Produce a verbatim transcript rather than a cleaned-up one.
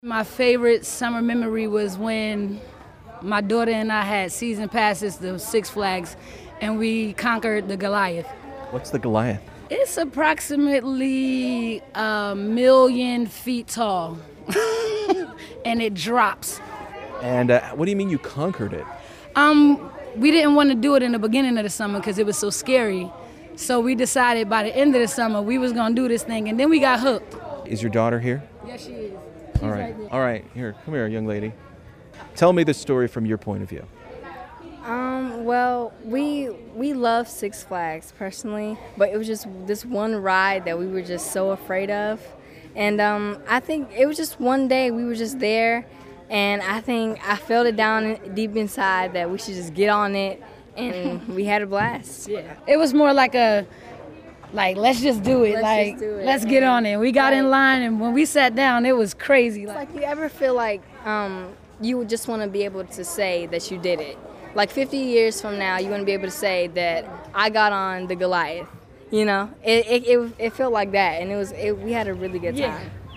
My favorite summer memory was when my daughter and I had season passes to Six Flags and we conquered the Goliath. What's the Goliath? It's approximately a million feet tall and it drops. And uh, what do you mean you conquered it? Um, we didn't want to do it in the beginning of the summer because it was so scary. So we decided by the end of the summer we was going to do this thing, and then we got hooked. Is your daughter here? Yes, she is. All right. All right. Here, come here, young lady. Tell me the story from your point of view. Um, well, we we love Six Flags personally, but it was just this one ride that we were just so afraid of. And um, I think it was just one day we were just there, and I think I felt it down deep inside that we should just get on it, and we had a blast. Yeah. It was more like a, like, let's just do it. Let's like, just do it. let's get on it. We got Right. in line, and when we sat down, it was crazy. It's Like, like you ever feel like um, you would just want to be able to say that you did it. Like fifty years from now, you want to be able to say that I got on the Goliath. You know, it it, it, it felt like that, and it was it, we had a really good time. yeah.